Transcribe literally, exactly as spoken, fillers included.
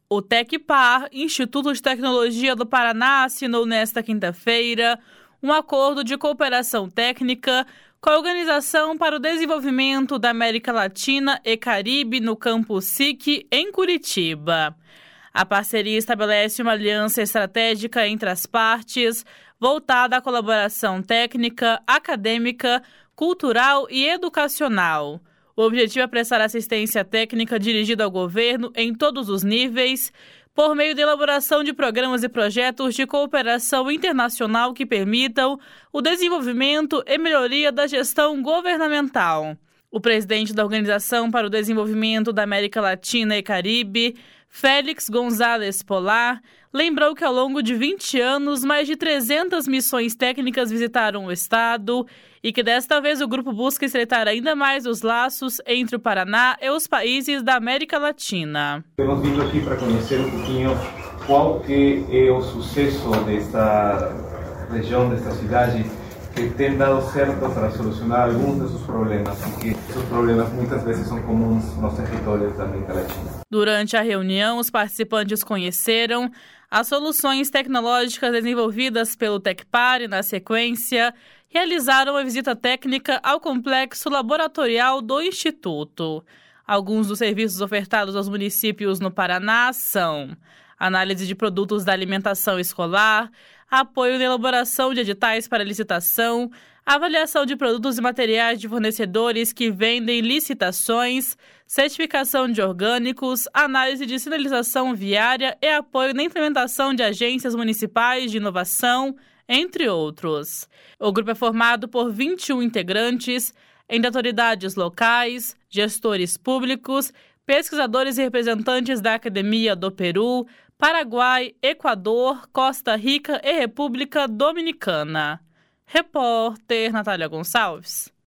O Tecpar, Instituto de Tecnologia do Paraná, assinou nesta quinta-feira um acordo de cooperação técnica com a Organização para o Desenvolvimento da América Latina e Caribe no Campus S I C, em Curitiba. A parceria estabelece uma aliança estratégica entre as partes, voltada à colaboração técnica, acadêmica, cultural e educacional. O objetivo é prestar assistência técnica dirigida ao governo em todos os níveis, por meio da elaboração de programas e projetos de cooperação internacional que permitam o desenvolvimento e melhoria da gestão governamental. O presidente da Organização para o Desenvolvimento da América Latina e Caribe, Félix González Polar, lembrou que ao longo de vinte anos, mais de trezentas missões técnicas visitaram o estado e que desta vez o grupo busca estreitar ainda mais os laços entre o Paraná e os países da América Latina. Temos vindo aqui para conhecer um pouquinho qual que é o sucesso desta região, desta cidade, que tem dado certo para solucionar alguns desses problemas, porque esses problemas muitas vezes são comuns nos territórios da América Latina. Durante a reunião, os participantes conheceram as soluções tecnológicas desenvolvidas pelo Tecpar e, na sequência, realizaram uma visita técnica ao complexo laboratorial do Instituto. Alguns dos serviços ofertados aos municípios no Paraná são análise de produtos da alimentação escolar, apoio na elaboração de editais para licitação, avaliação de produtos e materiais de fornecedores que vendem licitações, certificação de orgânicos, análise de sinalização viária e apoio na implementação de agências municipais de inovação, entre outros. O grupo é formado por vinte e um integrantes, entre autoridades locais, gestores públicos, pesquisadores e representantes da Academia do Peru, Paraguai, Equador, Costa Rica e República Dominicana. Repórter Natália Gonçalves.